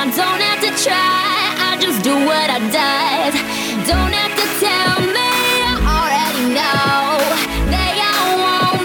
I don't have to try, I just do what I does. Don't have to tell me, I already know they all want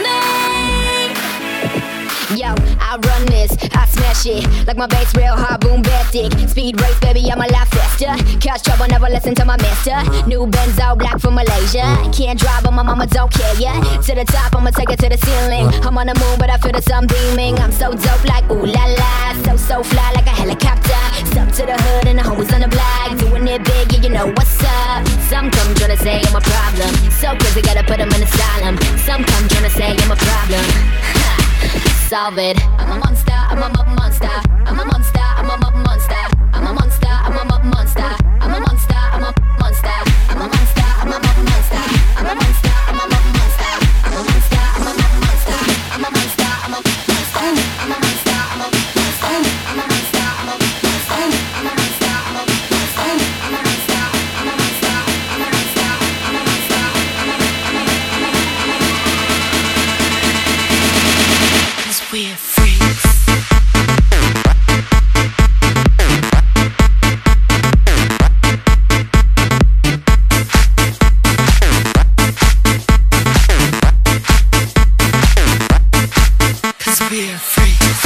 me. Yo, I run this, I smash it like my bass real hard, boom, baptic. Speed race, baby, I'm a lot faster. Cause trouble, never listen to my master. New Benzo, black from Malaysia. Can't drive, but my mama don't care, yeah. To the top, I'ma take it to the ceiling. I'm on the moon, but I feel the sun beaming. I'm so dope, like ooh la la. So fly, like a helicopter. Step to the hood and the homies on the block. Doing it big, yeah, you know what's up. Some come tryna say I'm a problem. So crazy, gotta put them in asylum. Some come tryna say I'm a problem. Solve it. I'm a monster, I'm a monster. I'm a monster, I'm a monster. I'm a monster, I'm a monster. I'm a monster, I'm a monster. I'm a monster, I'm a monster. I'm a monster, I'm a monster. I'm a monster, I'm a monster. I'm a monster, I'm a monster. I'm a monster, I'm a monster. I'm a monster, I'm a monster. I'm a monster, I'm a monster. I'm a monster, I'm a monster. I'm a monster, I'm a monster. Cause we're freaks. We're freaks.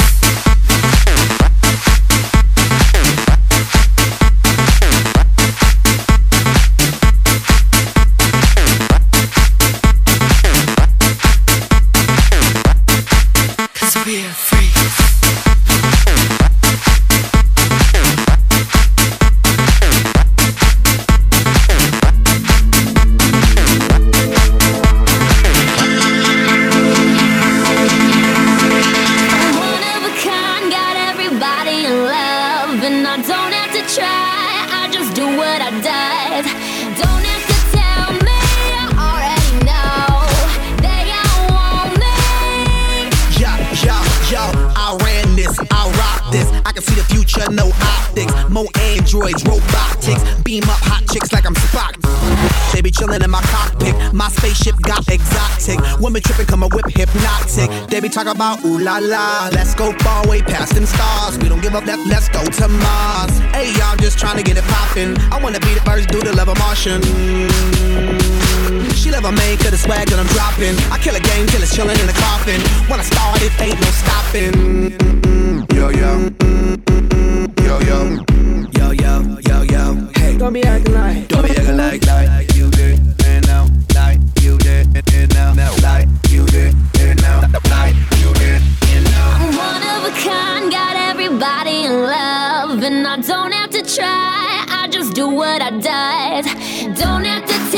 Cause we're freaks. And I don't have to try, I just do what I does. Don't have to tell me, I already know they all want me. Yo, I ran this, I rock this. I can see the future, no optics. More androids, robotics. Beam up hot chicks like I'm Spock. They be chillin' in my cockpit. My spaceship got exotic. Women trippin', come a whip hypnotic. They be talking about ooh la la. Let's go far way past them stars. We don't give up that, let's go to Mars. Hey, y'all just tryna get it poppin'. I wanna be the first dude to love a Martian. She love a man cause the swag that I'm dropping. I kill a game till it's chillin' in the coffin. When I start it, ain't no stopping. Yo, yo. Yo, yo. Yo, yo, yo, yo. Hey, Don't be acting like like you did. And now, like you did. And now, like you did. And now, like you did. And now. I'm one of a kind, got everybody in love. And I don't have to try, I just do what I does. Don't have to